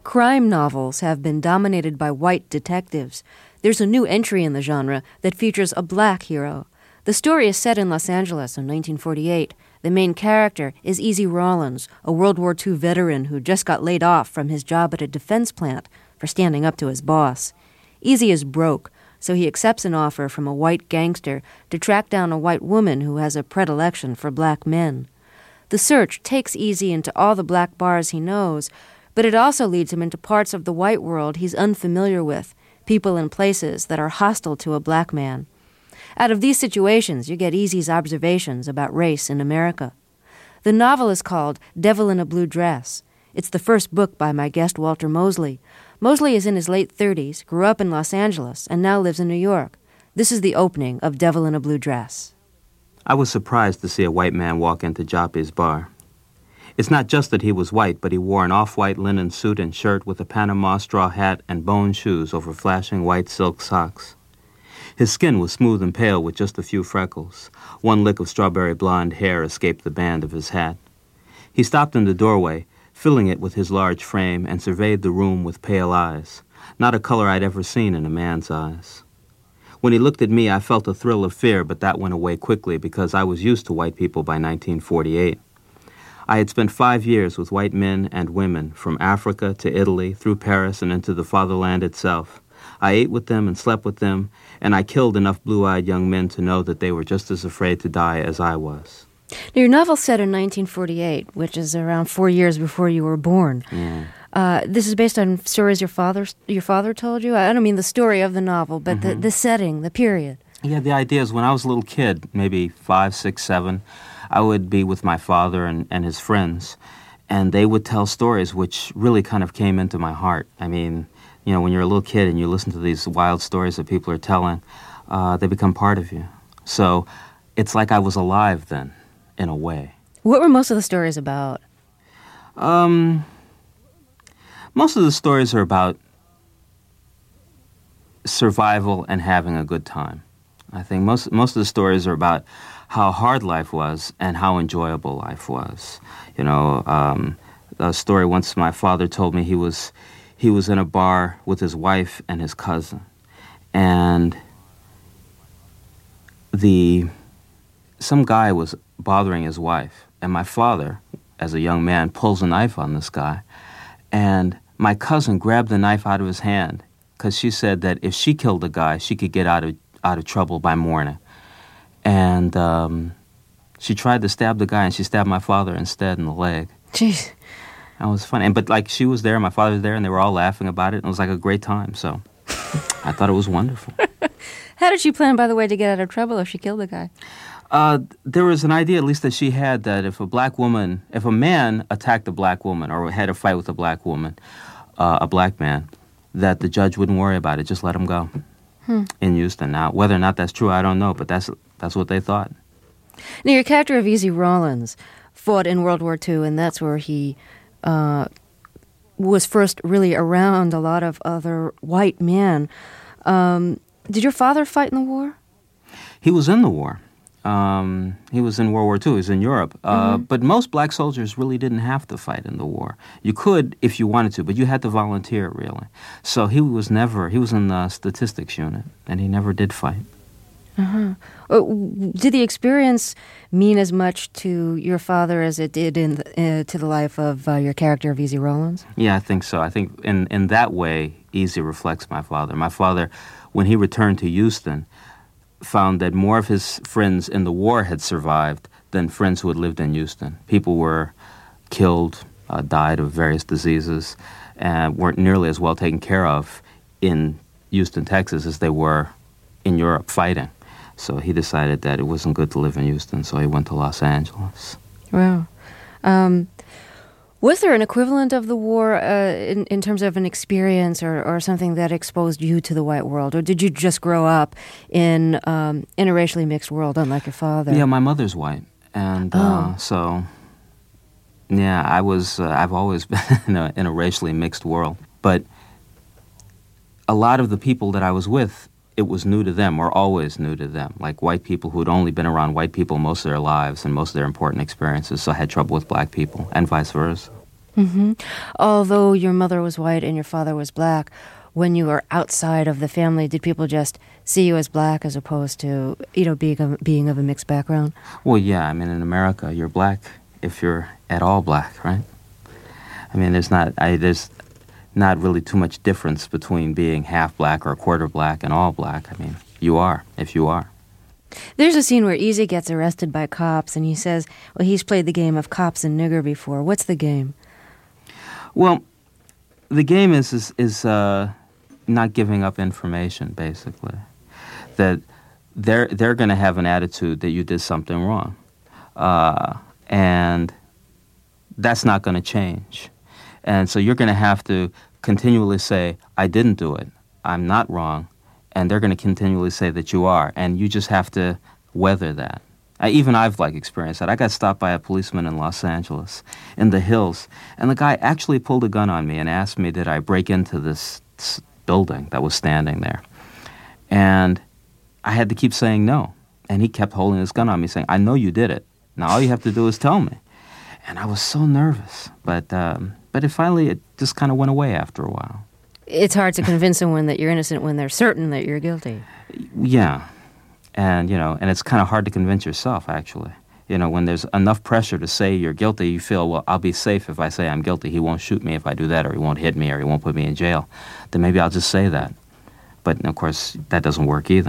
Crime novels have been dominated by white detectives. There's a new entry in the genre that features a black hero. The story is set in Los Angeles in 1948. The main character is Easy Rawlins, a World War II veteran who just got laid off from his job at a defense plant for standing up to his boss. Easy is broke, so he accepts an offer from a white gangster to track down a white woman who has a predilection for black men. The search takes Easy into all the black bars he knows, but it also leads him into parts of the white world he's unfamiliar with, people and places that are hostile to a black man. Out of these situations, you get Easy's observations about race in America. The novel is called Devil in a Blue Dress. It's the first book by my guest Walter Mosley. Mosley is in his late 30s, grew up in Los Angeles, and now lives in New York. This is the opening of Devil in a Blue Dress. I was surprised to see a white man walk into Joppy's bar. It's not just that he was white, but he wore an off-white linen suit and shirt with a Panama straw hat and bone shoes over flashing white silk socks. His skin was smooth and pale with just a few freckles. One lick of strawberry blonde hair escaped the band of his hat. He stopped in the doorway, filling it with his large frame, and surveyed the room with pale eyes, not a color I'd ever seen in a man's eyes. When he looked at me, I felt a thrill of fear, but that went away quickly because I was used to white people by 1948. I had spent 5 years with white men and women, from Africa to Italy, through Paris and into the fatherland itself. I ate with them and slept with them, and I killed enough blue-eyed young men to know that they were just as afraid to die as I was. Now, your novel's set in 1948, which is around 4 years before you were born. Yeah. This is based on stories your father told you? I don't mean the story of the novel, but the setting, the period. Yeah, the idea is when I was a little kid, maybe 5, 6, 7, I would be with my father and his friends, and they would tell stories which really kind of came into my heart. I mean, you know, when you're a little kid and you listen to these wild stories that people are telling, they become part of you. So it's like I was alive then, in a way. What were most of the stories about? Most of the stories are about survival and having a good time. I think most of the stories are about how hard life was and how enjoyable life was. You know, a story once my father told me he was in a bar with his wife and his cousin, and some guy was bothering his wife, and my father, as a young man, pulls a knife on this guy, and my cousin grabbed the knife out of his hand because she said that if she killed the guy, she could get out of trouble by morning. And she tried to stab the guy, and she stabbed my father instead in the leg. Jeez. That was funny. But, like, she was there, my father was there, and they were all laughing about it. And it was like a great time, so I thought it was wonderful. How did she plan, by the way, to get out of trouble if she killed the guy? There was an idea, at least that she had, that if a man attacked a black woman or had a fight with a black woman, a black man, that the judge wouldn't worry about it, just let him go in Houston. Now, whether or not that's true, I don't know, but that's what they thought. Now, your character of Easy Rawlins fought in World War II, and that's where he was first really around a lot of other white men. Did your father fight in the war? He was in the war. He was in World War II. He was in Europe. But most black soldiers really didn't have to fight in the war. You could if you wanted to, but you had to volunteer, really. So he was in the statistics unit, and he never did fight. Did the experience mean as much to your father as it did to the life of your character of Easy Rawlins? Yeah, I think so. I think in that way, Easy reflects my father. My father, when he returned to Houston, found that more of his friends in the war had survived than friends who had lived in Houston. People were killed, died of various diseases, and weren't nearly as well taken care of in Houston, Texas, as they were in Europe fighting. So he decided that it wasn't good to live in Houston, so he went to Los Angeles. Wow. Was there an equivalent of the war in terms of an experience or something that exposed you to the white world? Or did you just grow up in a racially mixed world, unlike your father? Yeah, my mother's white. And so, yeah, I've always been in a racially mixed world. But a lot of the people that I was with, it was new to them, or always new to them. Like white people who had only been around white people most of their lives and most of their important experiences, so had trouble with black people, and vice versa. Mm-hmm. Although your mother was white and your father was black, when you were outside of the family, did people just see you as black as opposed to, being of a mixed background? Well, yeah, I mean, in America, you're black if you're at all black, right? I mean, there's not really too much difference between being half black or a quarter black and all black. I mean, you are, if you are. There's a scene where Easy gets arrested by cops, and he says, well, he's played the game of cops and nigger before. What's the game? Well, the game is not giving up information, basically. That they're going to have an attitude that you did something wrong, and that's not going to change. And so you're going to have to continually say, I didn't do it, I'm not wrong, and they're going to continually say that you are, and you just have to weather that. I've experienced that. I got stopped by a policeman in Los Angeles, in the hills, and the guy actually pulled a gun on me and asked me, did I break into this building that was standing there? And I had to keep saying no, and he kept holding his gun on me, saying, I know you did it. Now all you have to do is tell me. And I was so nervous, but it just kind of went away after a while. It's hard to convince someone that you're innocent when they're certain that you're guilty. Yeah. And, and it's kind of hard to convince yourself, actually. When there's enough pressure to say you're guilty, you feel, well, I'll be safe if I say I'm guilty. He won't shoot me if I do that, or he won't hit me, or he won't put me in jail. Then maybe I'll just say that. But, of course, that doesn't work either.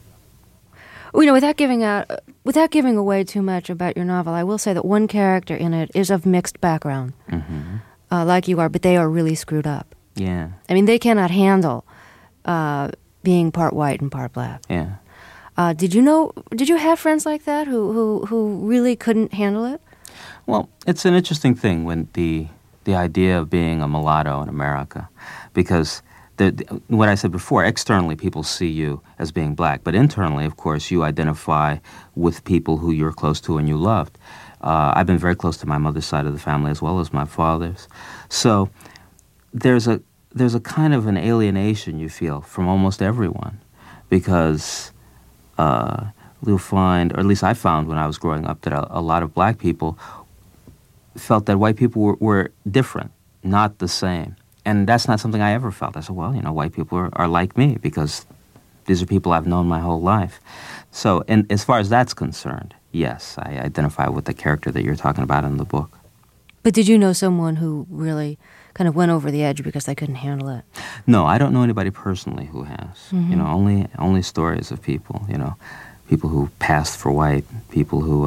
Without giving away too much about your novel, I will say that one character in it is of mixed background, like you are, but they are really screwed up. Yeah. I mean, they cannot handle being part white and part black. Yeah. Did you have friends like that who really couldn't handle it? Well, it's an interesting thing when the idea of being a mulatto in America, because what I said before, externally people see you as being black, but internally, of course, you identify with people who you're close to and you loved. I've been very close to my mother's side of the family as well as my father's. So there's a kind of an alienation you feel from almost everyone, because you'll find, or at least I found when I was growing up, that a lot of black people felt that white people were different, not the same. And that's not something I ever felt. I said, well, white people are like me, because these are people I've known my whole life. So, and as far as that's concerned, yes, I identify with the character that you're talking about in the book. But did you know someone who really kind of went over the edge because they couldn't handle it? No, I don't know anybody personally who has. Mm-hmm. Only stories of people, people who passed for white, people who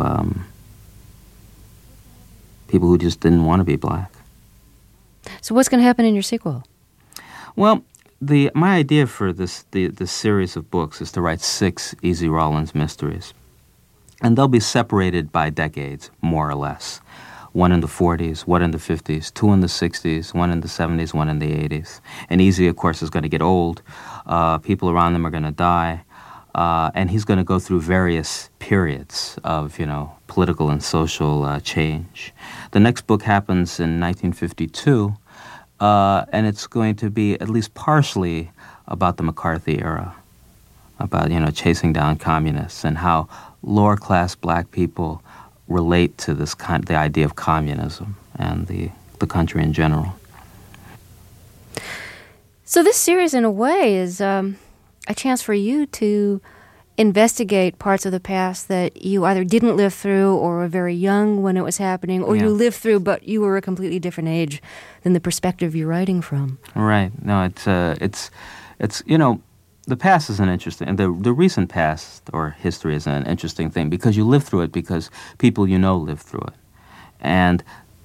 just didn't want to be black. So what's going to happen in your sequel? Well, my idea for this series of books is to write 6 Easy Rawlins mysteries. And they'll be separated by decades, more or less. 1 in the 40s, 1 in the 50s, 2 in the 60s, 1 in the 70s, 1 in the 80s. And Easy, of course, is going to get old. People around them are going to die. And he's going to go through various periods of, political and social change. The next book happens in 1952, and it's going to be at least partially about the McCarthy era, about, chasing down communists and how lower-class black people relate to the idea of communism and the country in general. So this series, in a way, is a chance for you to investigate parts of the past that you either didn't live through or were very young when it was happening, or you lived through but you were a completely different age than the perspective you're writing from. Right. No, it's the past is an interesting, the recent past or history is an interesting thing because you live through it because people lived through it. And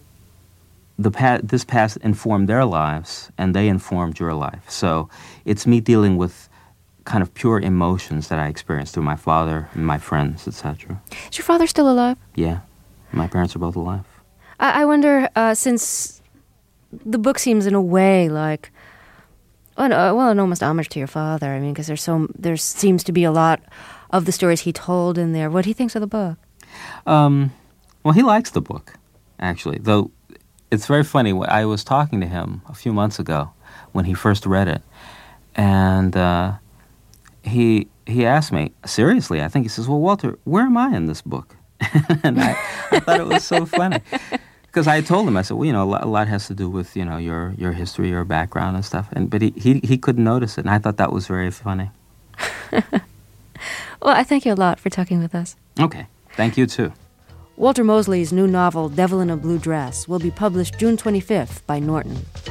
this past informed their lives and they informed your life. So it's me dealing with kind of pure emotions that I experienced through my father and my friends, etc. Is your father still alive? Yeah. My parents are both alive. I wonder, since the book seems in a way like, an almost homage to your father. I mean, because there seems to be a lot of the stories he told in there. What he thinks of the book? Well, he likes the book, actually. Though it's very funny. I was talking to him a few months ago when he first read it, and he asked me, seriously, I think he says, well, Walter, where am I in this book? And I thought it was so funny. Because I told him, I said, well, you know, a lot has to do with, you know, your history, your background and stuff. But he couldn't notice it, and I thought that was very funny. Well, I thank you a lot for talking with us. Okay. Thank you, too. Walter Mosley's new novel, Devil in a Blue Dress, will be published June 25th by Norton.